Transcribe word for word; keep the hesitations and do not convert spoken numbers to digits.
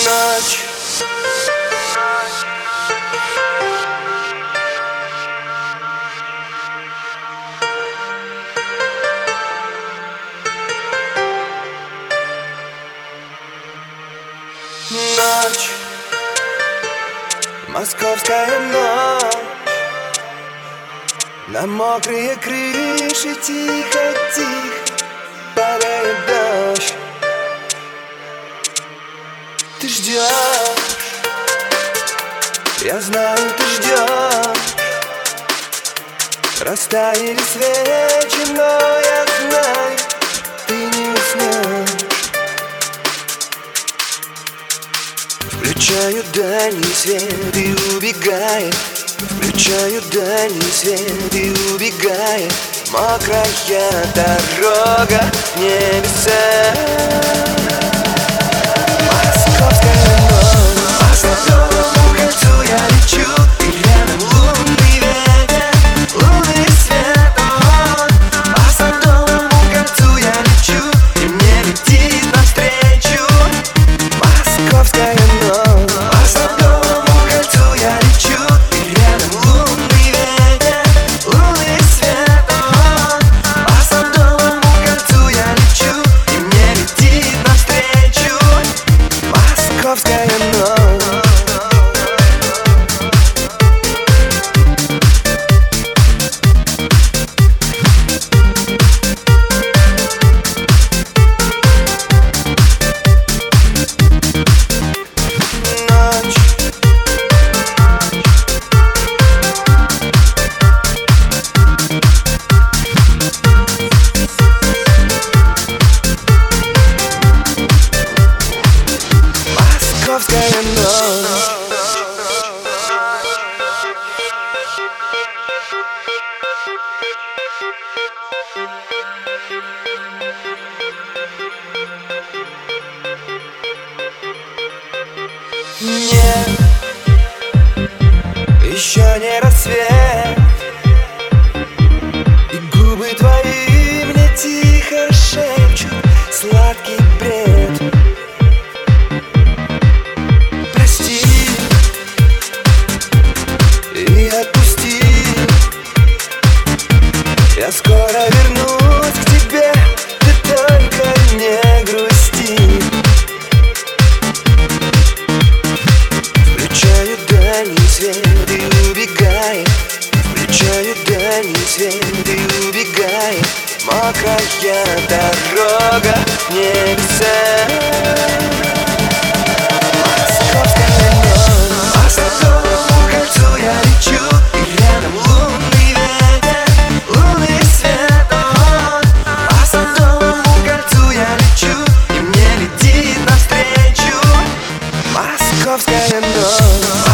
Ночь. Ночь, московская ночь. На мокрые крыши тихо-тихо падает дождь. Ты ждешь, я знаю, ты ждешь. Растаяли свечи, но я знаю, ты не уснешь. Включаю дальний свет и убегает. Включаю дальний свет и убегает. Мокрая дорога в небеса. Московская ночь. По Садовому кольцу я лечу, и рядом лунный ветер, лунный свет. По Садовому кольцу я лечу, и мне летит навстречу московская ночь. По Садовому кольцу я лечу, и рядом лунный ветер, лунный свет. По Садовому кольцу я лечу, и мне летит навстречу московская ночь. Московская ночь. Нет, еще не рассвет, и губы твои мне тихо шепчут сладкий бред. Прости и отпусти, я скоро вернусь к тебе, ты только не грусти. Включаю дальний свет и убегает. Включаю дальний свет и убегает. Мокрая дорога в небеса. Московская ночь. По Садовому кольцу я лечу, и рядом лунный ветер, лунный свет. По Садовому кольцу я лечу, и мне летит навстречу московская ночь.